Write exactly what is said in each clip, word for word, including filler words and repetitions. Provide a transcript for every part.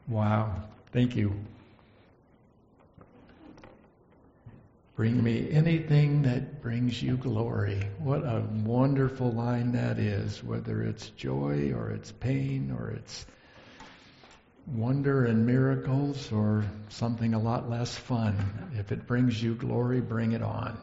Wow. Thank you. Bring me anything that brings you glory. What a wonderful line that is, whether it's joy or it's pain or it's wonder and miracles or something a lot less fun. If it brings you glory, bring it on.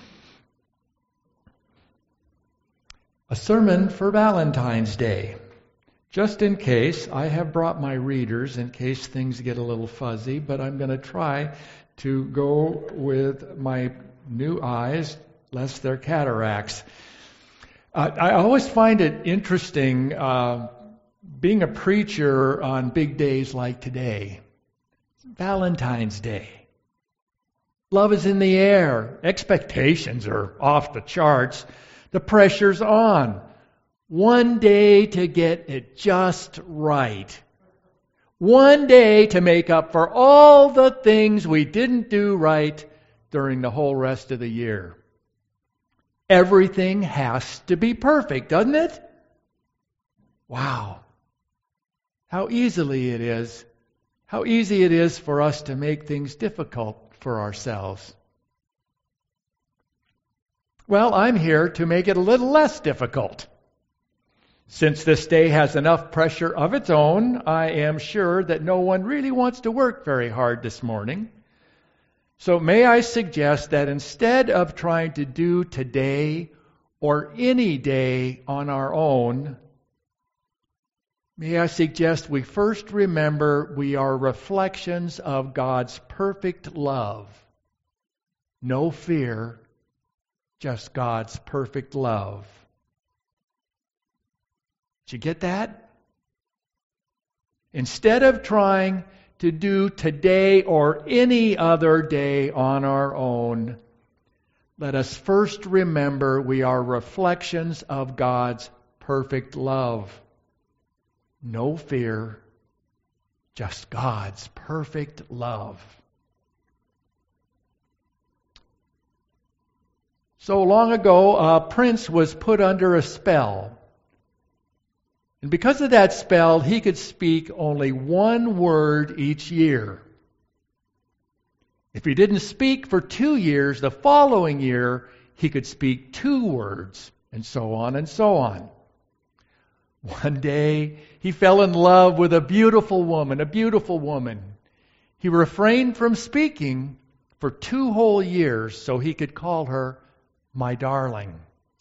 A sermon for Valentine's Day. Just in case, I have brought my readers in case things get a little fuzzy, but I'm going to try to go with my new eyes, lest they're cataracts. Uh, I always find it interesting uh, being a preacher on big days like today. Valentine's Day. Love is in the air. Expectations are off the charts. The pressure's on. One day to get it just right. One day to make up for all the things we didn't do right during the whole rest of the year. Everything has to be perfect, doesn't it? Wow. How easily it is. How easy it is for us to make things difficult for ourselves. Well, I'm here to make it a little less difficult. Since this day has enough pressure of its own, I am sure that no one really wants to work very hard this morning. So may I suggest that instead of trying to do today or any day on our own, may I suggest we first remember we are reflections of God's perfect love. No fear, just God's perfect love. Did you get that? Instead of trying to do today or any other day on our own, let us first remember we are reflections of God's perfect love. No fear, just God's perfect love. So long ago, a prince was put under a spell. And because of that spell, he could speak only one word each year. If he didn't speak for two years, the following year, he could speak two words, and so on and so on. One day, he fell in love with a beautiful woman, a beautiful woman. He refrained from speaking for two whole years so he could call her my darling.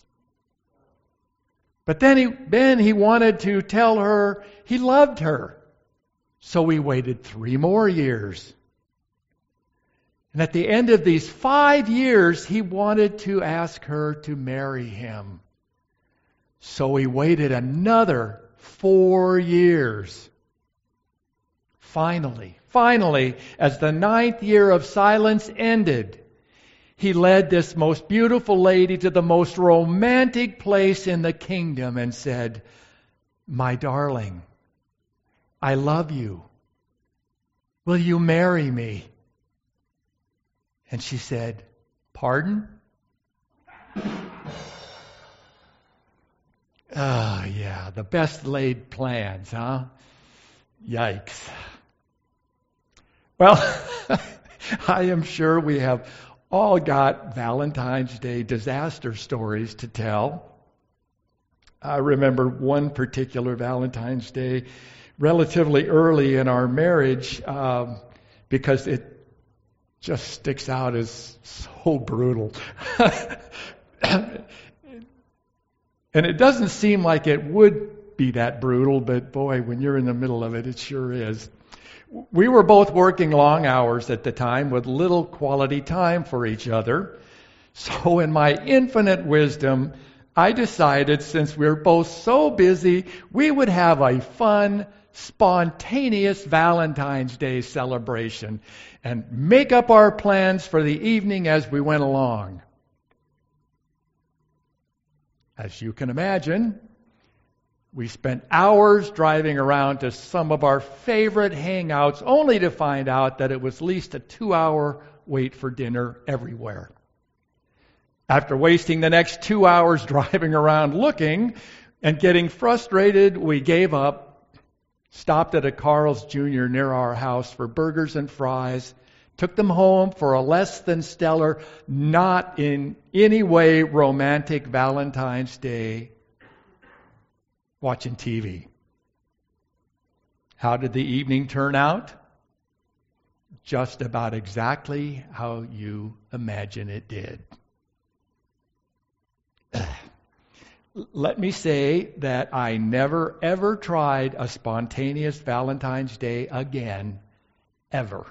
But then he, then he wanted to tell her he loved her. So he waited three more years. And at the end of these five years, he wanted to ask her to marry him. So he waited another four years. Finally, finally, as the ninth year of silence ended, he led this most beautiful lady to the most romantic place in the kingdom and said, "My darling, I love you. Will you marry me?" And she said, "Pardon?" Ah, yeah, the best laid plans, huh? Yikes. Well, I am sure we have all got Valentine's Day disaster stories to tell. I remember one particular Valentine's Day relatively early in our marriage um, because it just sticks out as so brutal. And it doesn't seem like it would be that brutal, but boy, when you're in the middle of it, it sure is. We were both working long hours at the time with little quality time for each other. So in my infinite wisdom, I decided since we were both so busy, we would have a fun, spontaneous Valentine's Day celebration and make up our plans for the evening as we went along. As you can imagine, we spent hours driving around to some of our favorite hangouts, only to find out that it was at least a two-hour wait for dinner everywhere. After wasting the next two hours driving around looking and getting frustrated, we gave up Stopped at a Carl's Junior near our house for burgers and fries. Took them home for a less than stellar, not in any way romantic Valentine's Day, watching T V. How did the evening turn out? Just about exactly how you imagine it did. Let me say that I never, ever tried a spontaneous Valentine's Day again, ever.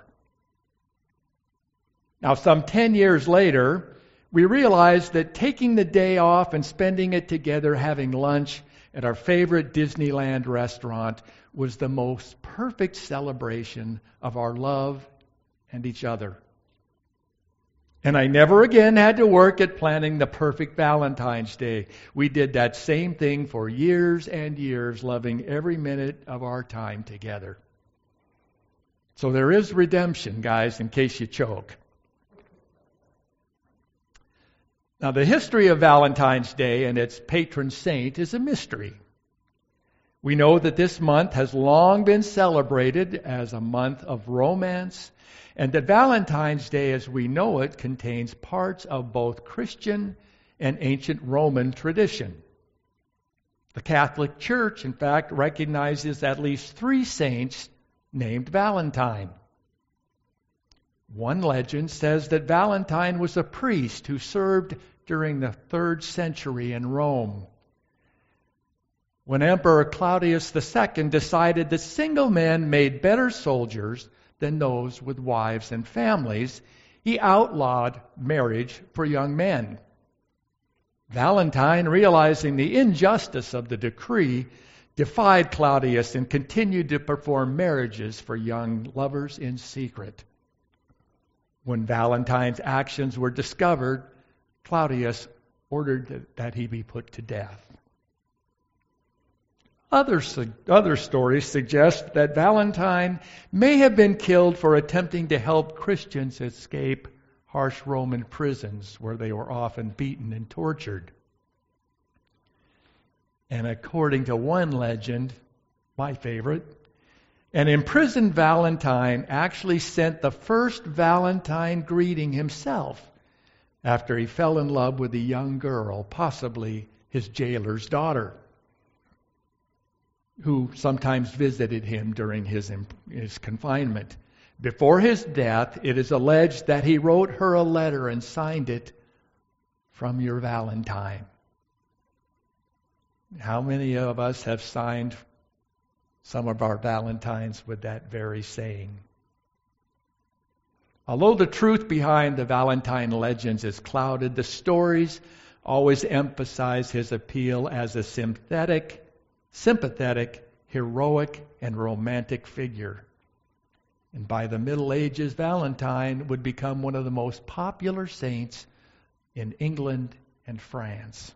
Now, some ten years later, we realized that taking the day off and spending it together having lunch at our favorite Disneyland restaurant was the most perfect celebration of our love and each other. And I never again had to work at planning the perfect Valentine's Day. We did that same thing for years and years, loving every minute of our time together. So there is redemption, guys, in case you choke. Now, the history of Valentine's Day and its patron saint is a mystery. We know that this month has long been celebrated as a month of romance, and that Valentine's Day, as we know it, contains parts of both Christian and ancient Roman tradition. The Catholic Church, in fact, recognizes at least three saints named Valentine. One legend says that Valentine was a priest who served during the third century in Rome. When Emperor Claudius the Second decided that single men made better soldiers than those with wives and families, he outlawed marriage for young men. Valentine, realizing the injustice of the decree, defied Claudius and continued to perform marriages for young lovers in secret. When Valentine's actions were discovered, Claudius ordered that he be put to death. Other, other stories suggest that Valentine may have been killed for attempting to help Christians escape harsh Roman prisons where they were often beaten and tortured. And according to one legend, my favorite, an imprisoned Valentine actually sent the first Valentine greeting himself after he fell in love with a young girl, possibly his jailer's daughter, who sometimes visited him during his, his confinement. Before his death, it is alleged that he wrote her a letter and signed it, "From your Valentine." How many of us have signed some of our Valentines with that very saying? Although the truth behind the Valentine legends is clouded, the stories always emphasize his appeal as a sympathetic, sympathetic, heroic, and romantic figure. And by the Middle Ages, Valentine would become one of the most popular saints in England and France.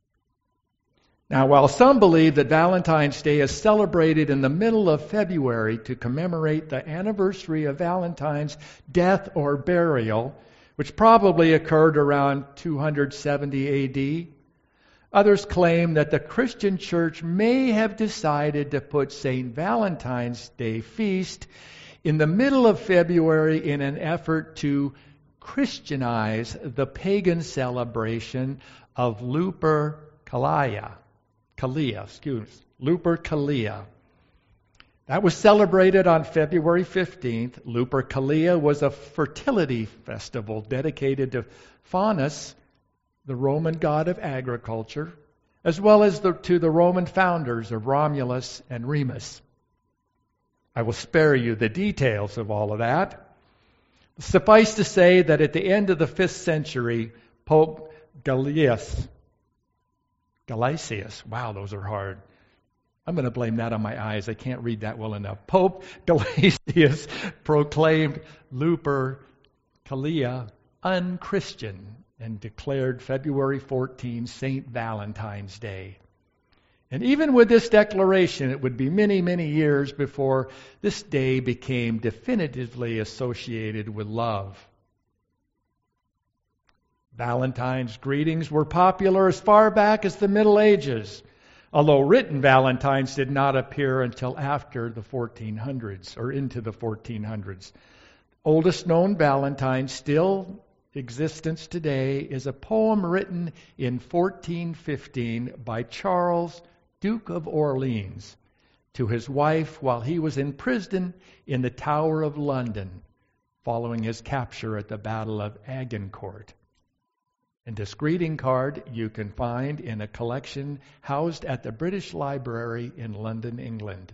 Now, while some believe that Valentine's Day is celebrated in the middle of February to commemorate the anniversary of Valentine's death or burial, which probably occurred around two hundred seventy A D, others claim that the Christian Church may have decided to put Saint Valentine's Day feast in the middle of February in an effort to Christianize the pagan celebration of Lupercalia. Calia, excuse me, Lupercalia. That was celebrated on February fifteenth. Lupercalia was a fertility festival dedicated to Faunus, the Roman god of agriculture, as well as the, to the Roman founders of Romulus and Remus. I will spare you the details of all of that. Suffice to say that at the end of the fifth century, Pope Gelasius, Gelasius, wow, those are hard. I'm going to blame that on my eyes. I can't read that well enough. Pope Gelasius proclaimed Lupercalia unchristian and declared February fourteenth Saint Valentine's Day. And even with this declaration, it would be many, many years before this day became definitively associated with love. Valentine's greetings were popular as far back as the Middle Ages. although written Valentines did not appear until after the fourteen hundreds or into the fourteen hundreds. Oldest known Valentine still existence today is a poem written in fourteen fifteen by Charles, Duke of Orleans, to his wife while he was in prison in the Tower of London following his capture at the Battle of Agincourt. And this greeting card you can find in a collection housed at the British Library in London, England.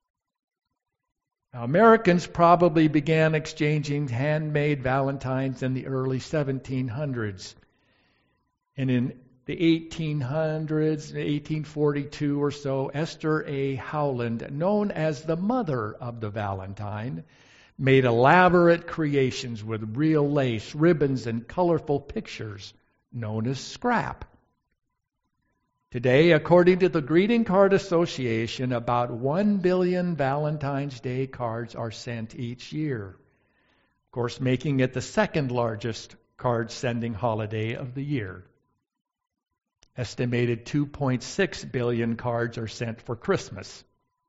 Now, Americans probably began exchanging handmade valentines in the early seventeen hundreds. And in the eighteen hundreds, eighteen forty-two or so, Esther A. Howland, known as the mother of the Valentine, made elaborate creations with real lace, ribbons, and colorful pictures known as scrap. Today, according to the Greeting Card Association, about one billion Valentine's Day cards are sent each year. Of course, making it the second largest card sending holiday of the year. Estimated two point six billion cards are sent for Christmas.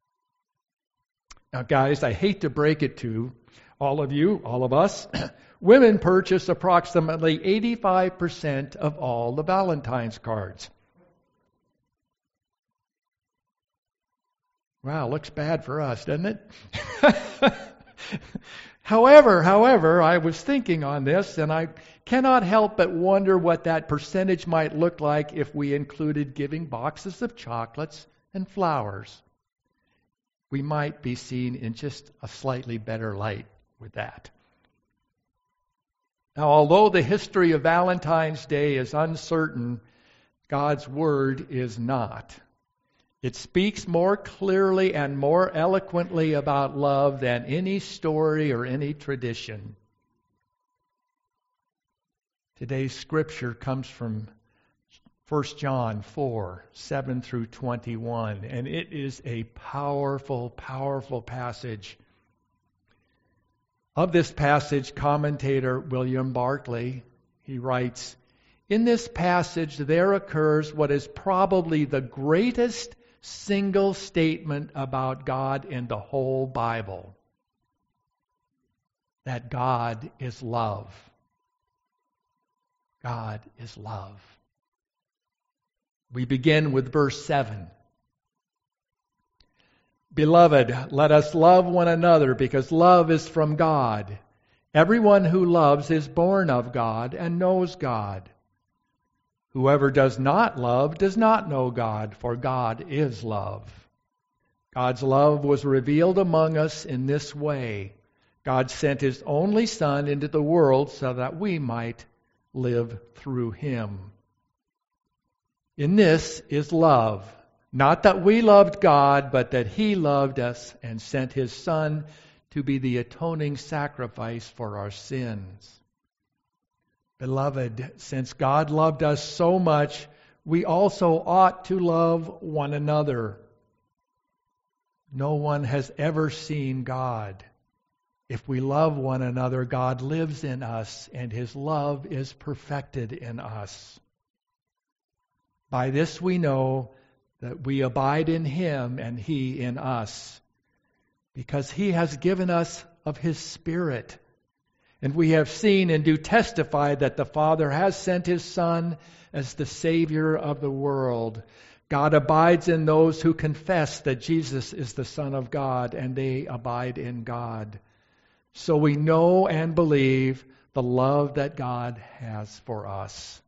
Now, guys, I hate to break it to all of you, all of us, women purchase approximately eighty-five percent of all the Valentine's cards. Wow, looks bad for us, doesn't it? however, however, I was thinking on this, and I cannot help but wonder what that percentage might look like if we included giving boxes of chocolates and flowers. We might be seen in just a slightly better light with that. Now, although the history of Valentine's Day is uncertain, God's Word is not. It speaks more clearly and more eloquently about love than any story or any tradition. Today's scripture comes from First John four, seven through twenty-one, and it is a powerful, powerful passage. Of this passage, commentator William Barclay, he writes, "In this passage there occurs what is probably the greatest single statement about God in the whole Bible. That God is love. God is love." We begin with verse seven. "Beloved, let us love one another, because love is from God. Everyone who loves is born of God and knows God. Whoever does not love does not know God, for God is love. God's love was revealed among us in this way. God sent His only Son into the world so that we might live through Him. In this is love, not that we loved God, but that He loved us and sent His Son to be the atoning sacrifice for our sins. Beloved, since God loved us so much, we also ought to love one another. No one has ever seen God. If we love one another, God lives in us, and His love is perfected in us. By this we know that we abide in Him and He in us, because He has given us of His Spirit. And we have seen and do testify that the Father has sent His Son as the Savior of the world. God abides in those who confess that Jesus is the Son of God, and they abide in God. So we know and believe the love that God has for us.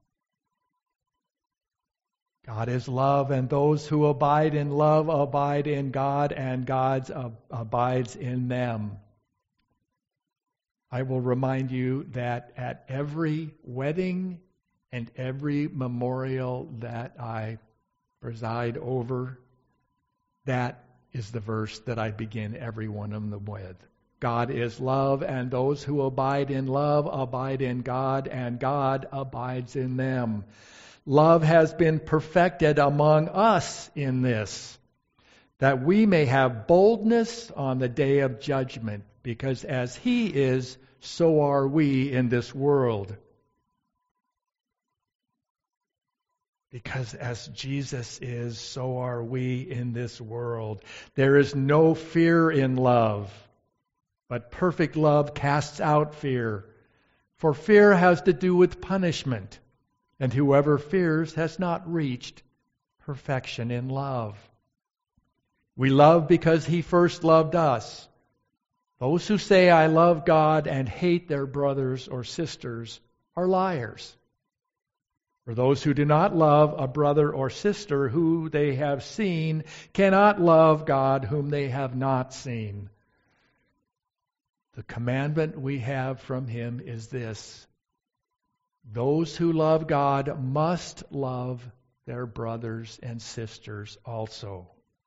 God is love, and those who abide in love abide in God, and God ab- abides in them. I will remind you that at every wedding and every memorial that I preside over, that is the verse that I begin every one of them with. God is love, and those who abide in love abide in God, and God abides in them. Love has been perfected among us in this, that we may have boldness on the day of judgment, because as He is, so are we in this world. Because as Jesus is, so are we in this world. There is no fear in love, but perfect love casts out fear. For fear has to do with punishment, and whoever fears has not reached perfection in love. We love because He first loved us. Those who say, I love God, and hate their brothers or sisters are liars. For those who do not love a brother or sister who they have seen cannot love God whom they have not seen. The commandment we have from Him is this: those who love God must love their brothers and sisters also.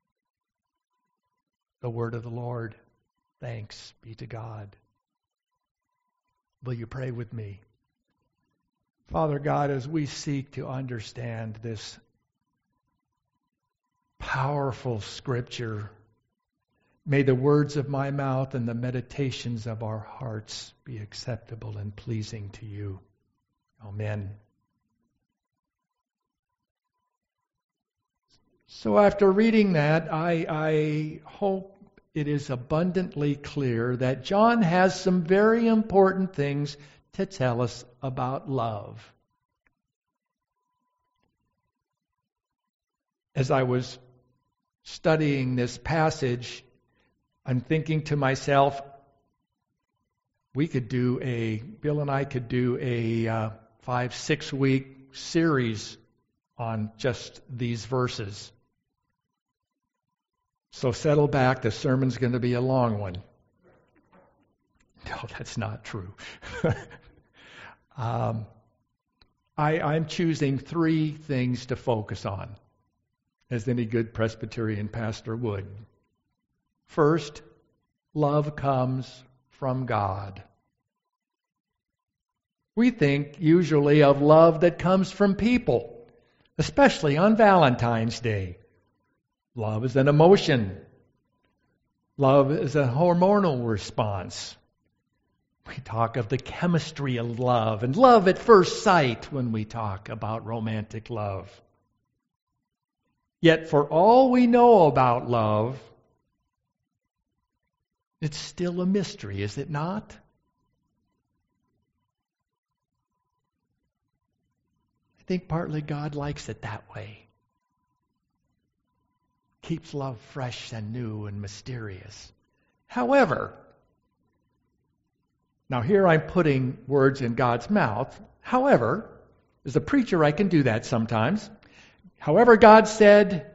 The word of the Lord. Thanks be to God. Will you pray with me? Father God, as we seek to understand this powerful Scripture, may the words of my mouth and the meditations of our hearts be acceptable and pleasing to you. Amen. So after reading that, I, I hope it is abundantly clear that John has some very important things to tell us about love. As I was studying this passage, I'm thinking to myself, we could do a, Bill and I could do a uh, five, six week series on just these verses. So settle back, the sermon's going to be a long one. No, that's not true. um, I, I'm choosing three things to focus on, as any good Presbyterian pastor would. First, love comes from God. We think usually of love that comes from people, especially on Valentine's Day. Love is an emotion. Love is a hormonal response. We talk of the chemistry of love and love at first sight when we talk about romantic love. Yet for all we know about love, it's still a mystery, is it not? I think partly God likes it that way. Keeps love fresh and new and mysterious. However, now here I'm putting words in God's mouth. However, as a preacher I can do that sometimes. However, God said,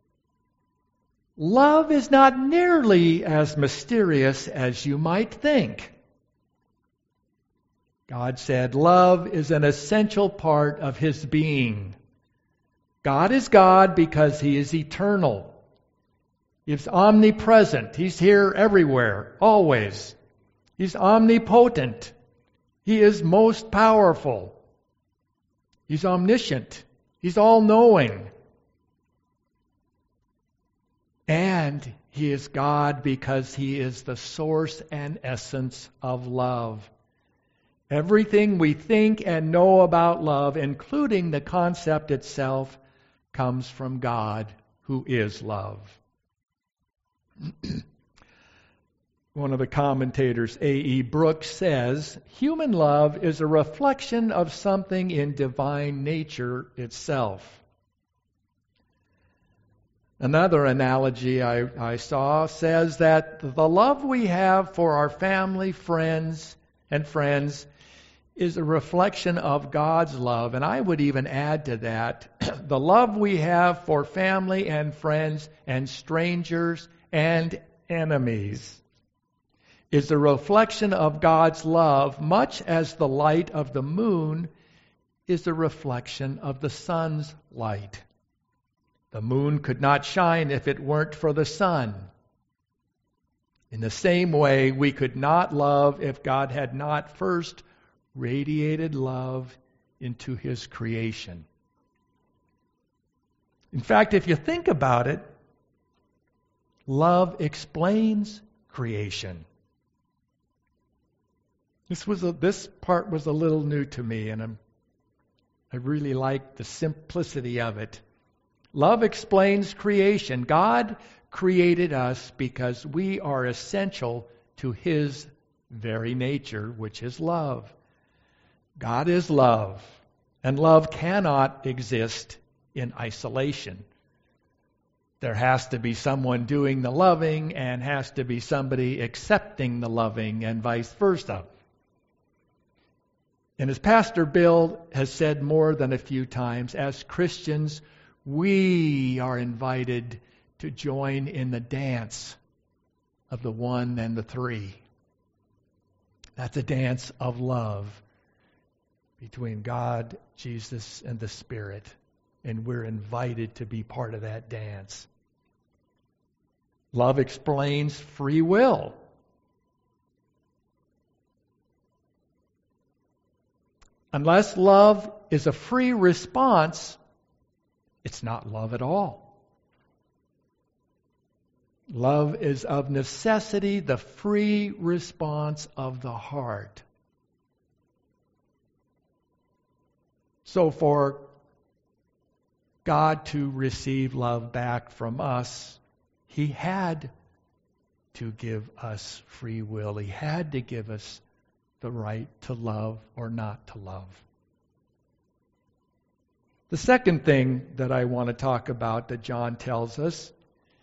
love is not nearly as mysterious as you might think. God said, love is an essential part of His being. God is God because He is eternal. He's omnipresent. He's here everywhere, always. He's omnipotent. He is most powerful. He's omniscient. He's all-knowing. And He is God because He is the source and essence of love. Everything we think and know about love, including the concept itself, comes from God, who is love. One of the commentators, A E Brooks, says, human love is a reflection of something in divine nature itself. Another analogy I, I saw says that the love we have for our family, friends, and friends is a reflection of God's love. And I would even add to that, the love we have for family and friends and strangers and enemies is a reflection of God's love, much as the light of the moon is a reflection of the sun's light. The moon could not shine if it weren't for the sun. In the same way, we could not love if God had not first radiated love into His creation. In fact, if you think about it, love explains creation. This was a, this part was a little new to me, and I'm I really like the simplicity of it. Love explains creation. God created us because we are essential to His very nature, which is love. God is love, and love cannot exist in isolation. There has to be someone doing the loving and has to be somebody accepting the loving and vice versa. And as Pastor Bill has said more than a few times, as Christians, we are invited to join in the dance of the one and the three. That's a dance of love between God, Jesus, and the Spirit. And we're invited to be part of that dance. Love explains free will. Unless love is a free response, it's not love at all. Love is of necessity the free response of the heart. So for God to receive love back from us, He had to give us free will. He had to give us the right to love or not to love. The second thing that I want to talk about that John tells us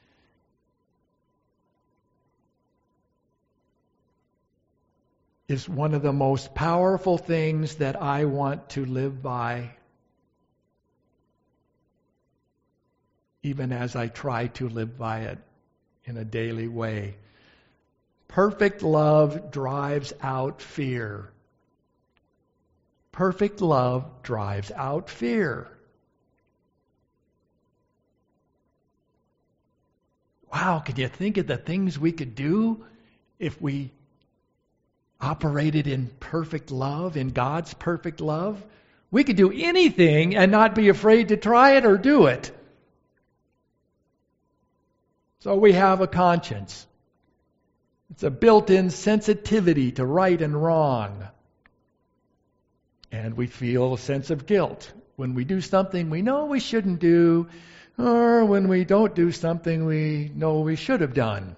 is one of the most powerful things that I want to live by, even as I try to live by it in a daily way. Perfect love drives out fear. Perfect love drives out fear. Wow, can you think of the things we could do if we operated in perfect love, in God's perfect love? We could do anything and not be afraid to try it or do it. So we have a conscience. It's a built-in sensitivity to right and wrong. And we feel a sense of guilt when we do something we know we shouldn't do, or when we don't do something we know we should have done.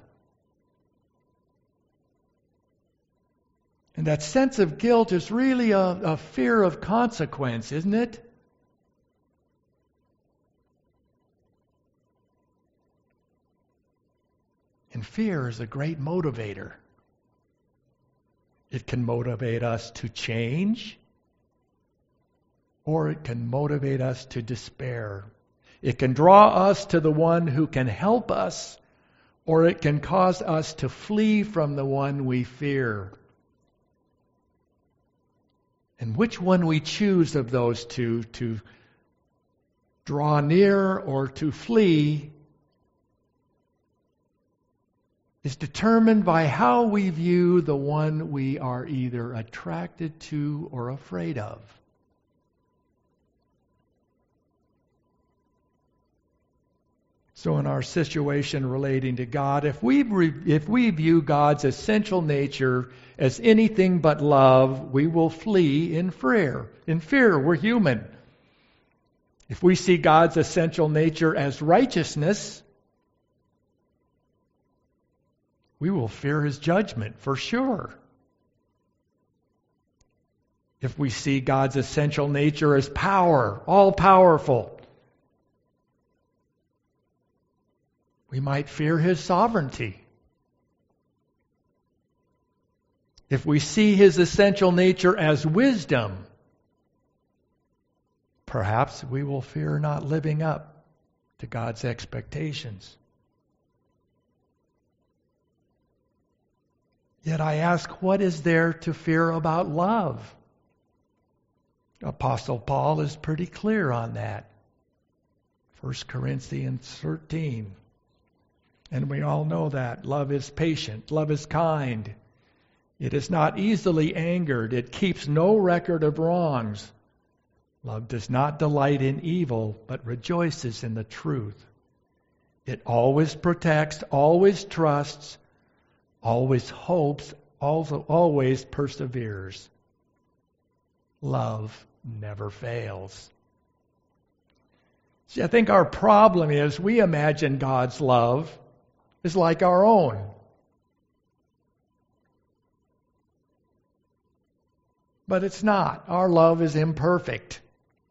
And that sense of guilt is really a, a fear of consequence, isn't it? And fear is a great motivator. It can motivate us to change, or it can motivate us to despair. It can draw us to the one who can help us, or it can cause us to flee from the one we fear. And which one we choose of those two, to draw near or to flee, is determined by how we view the one we are either attracted to or afraid of. So in our situation relating to God, if we re- if we view God's essential nature as anything but love, we will flee in fear. In fear, we're human. If we see God's essential nature as righteousness, we will fear His judgment for sure. If we see God's essential nature as power, all-powerful, we might fear His sovereignty. If we see His essential nature as wisdom, perhaps we will fear not living up to God's expectations. Yet I ask, what is there to fear about love? Apostle Paul is pretty clear on that. First Corinthians thirteen. And we all know that. Love is patient. Love is kind. It is not easily angered. It keeps no record of wrongs. Love does not delight in evil, but rejoices in the truth. It always protects, always trusts, always hopes, also always perseveres. Love never fails. See, I think our problem is we imagine God's love is like our own. But it's not. Our love is imperfect.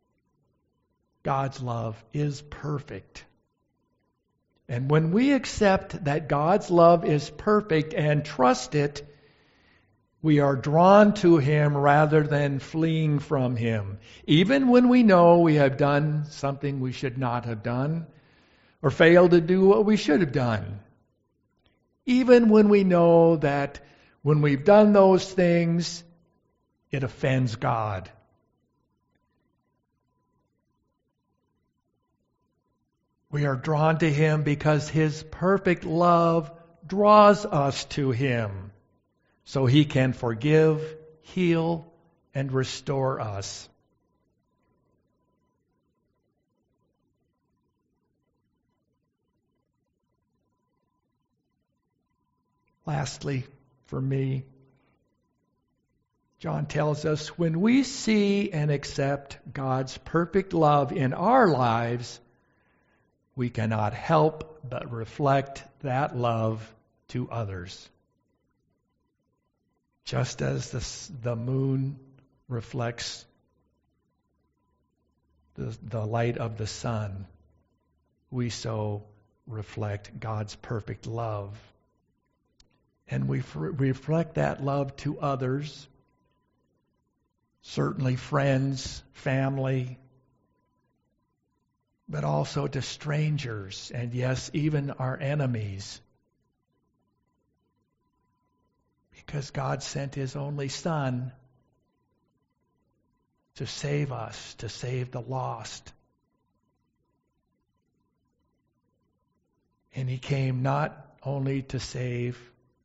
God's love is perfect. And when we accept that God's love is perfect and trust it, we are drawn to Him rather than fleeing from Him. Even when we know we have done something we should not have done, or failed to do what we should have done. Even when we know that when we've done those things, it offends God. We are drawn to Him because His perfect love draws us to Him, so He can forgive, heal, and restore us. Lastly, for me, John tells us when we see and accept God's perfect love in our lives, we cannot help but reflect that love to others. Just as the, the moon reflects the, the light of the sun, we so reflect God's perfect love. And we f- reflect that love to others, certainly friends, family, but also to strangers, and yes, even our enemies. Because God sent His only Son to save us, to save the lost. And He came not only to save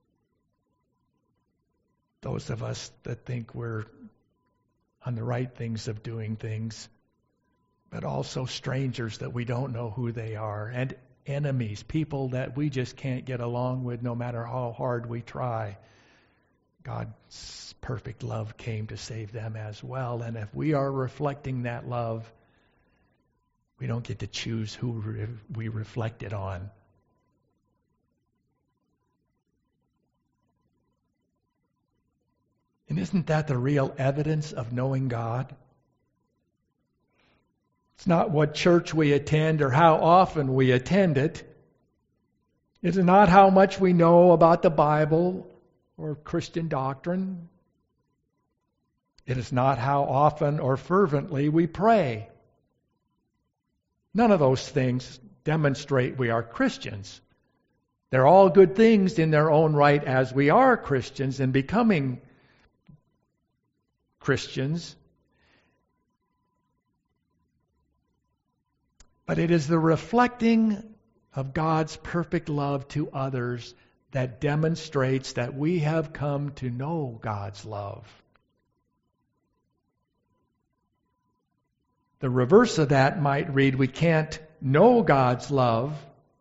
those of us that think we're on the right things of doing things, but also strangers that we don't know who they are, and enemies, people that we just can't get along with no matter how hard we try. God's perfect love came to save them as well, and if we are reflecting that love, we don't get to choose who re- we reflect it on. And isn't that the real evidence of knowing God? It's not what church we attend or how often we attend it. It is not how much we know about the Bible or Christian doctrine. It is not how often or fervently we pray. None of those things demonstrate we are Christians. They're all good things in their own right as we are Christians and becoming Christians. But it is the reflecting of God's perfect love to others that demonstrates that we have come to know God's love. The reverse of that might read, we can't know God's love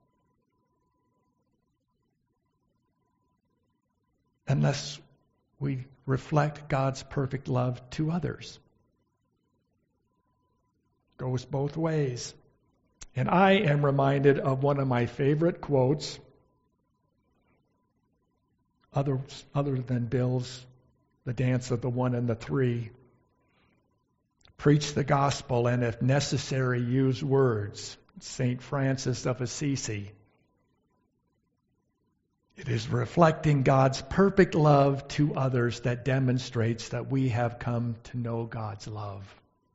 unless we reflect God's perfect love to others. Goes both ways. And I am reminded of one of my favorite quotes, other, other than Bill's, the dance of the one and the three. Preach the gospel, and if necessary, use words. Saint Francis of Assisi. It is reflecting God's perfect love to others that demonstrates that we have come to know God's love.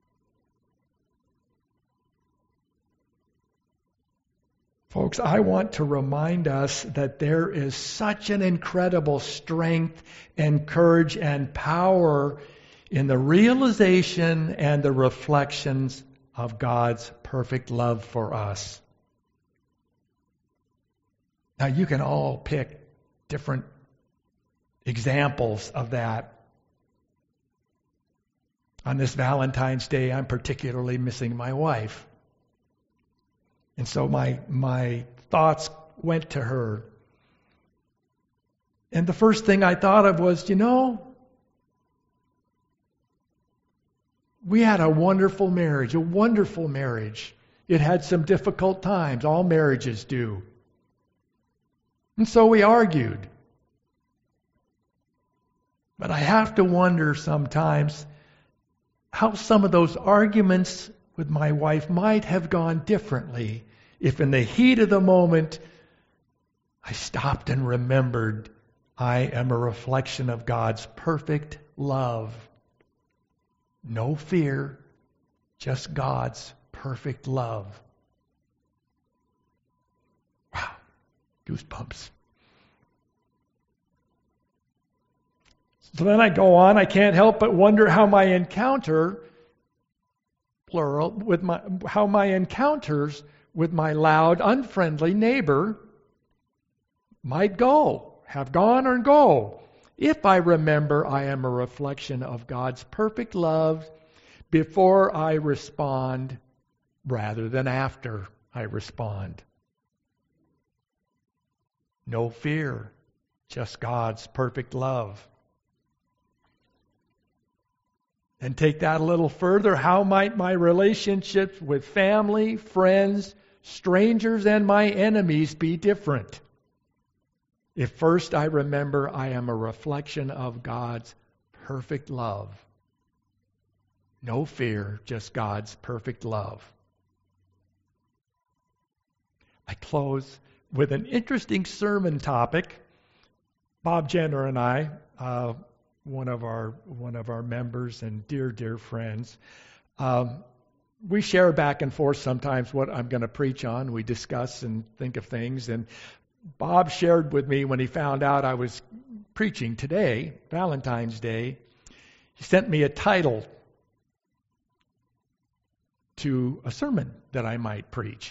Folks, I want to remind us that there is such an incredible strength and courage and power in the realization and the reflections of God's perfect love for us. Now, you can all pick different examples of that. On this Valentine's Day, I'm particularly missing my wife. And so my my thoughts went to her. And the first thing I thought of was, you know, We had a wonderful marriage, a wonderful marriage. It had some difficult times. All marriages do. And so we argued. But I have to wonder sometimes how some of those arguments with my wife might have gone differently if in the heat of the moment I stopped and remembered I am a reflection of God's perfect love. No fear, just God's perfect love. Wow, goosebumps. So then I go on, I can't help but wonder how my encounter, plural, with my how my encounters with my loud, unfriendly neighbor might go, have gone or go, if I remember I am a reflection of God's perfect love before I respond rather than after I respond. No fear, just God's perfect love. And take that a little further. How might my relationships with family, friends, strangers, and my enemies be different? If first I remember I am a reflection of God's perfect love. No fear, just God's perfect love. I close with an interesting sermon topic. Bob Jenner and I, uh, one of our one of our members and dear, dear friends, um, we share back and forth sometimes what I'm going to preach on. We discuss and think of things. And Bob shared with me when he found out I was preaching today, Valentine's Day, he sent me a title to a sermon that I might preach.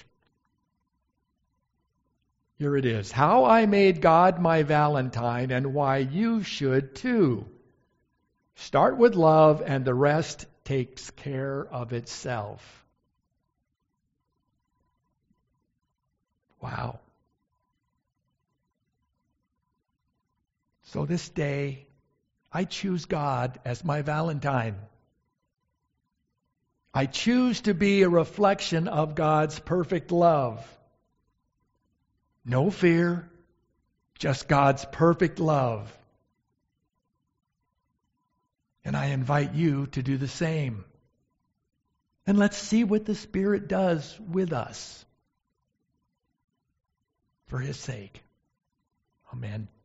Here it is. How I Made God My Valentine and Why You Should Too. Start with love and the rest takes care of itself. Wow. So this day, I choose God as my Valentine. I choose to be a reflection of God's perfect love. No fear, just God's perfect love. And I invite you to do the same. And let's see what the Spirit does with us for His sake. Amen.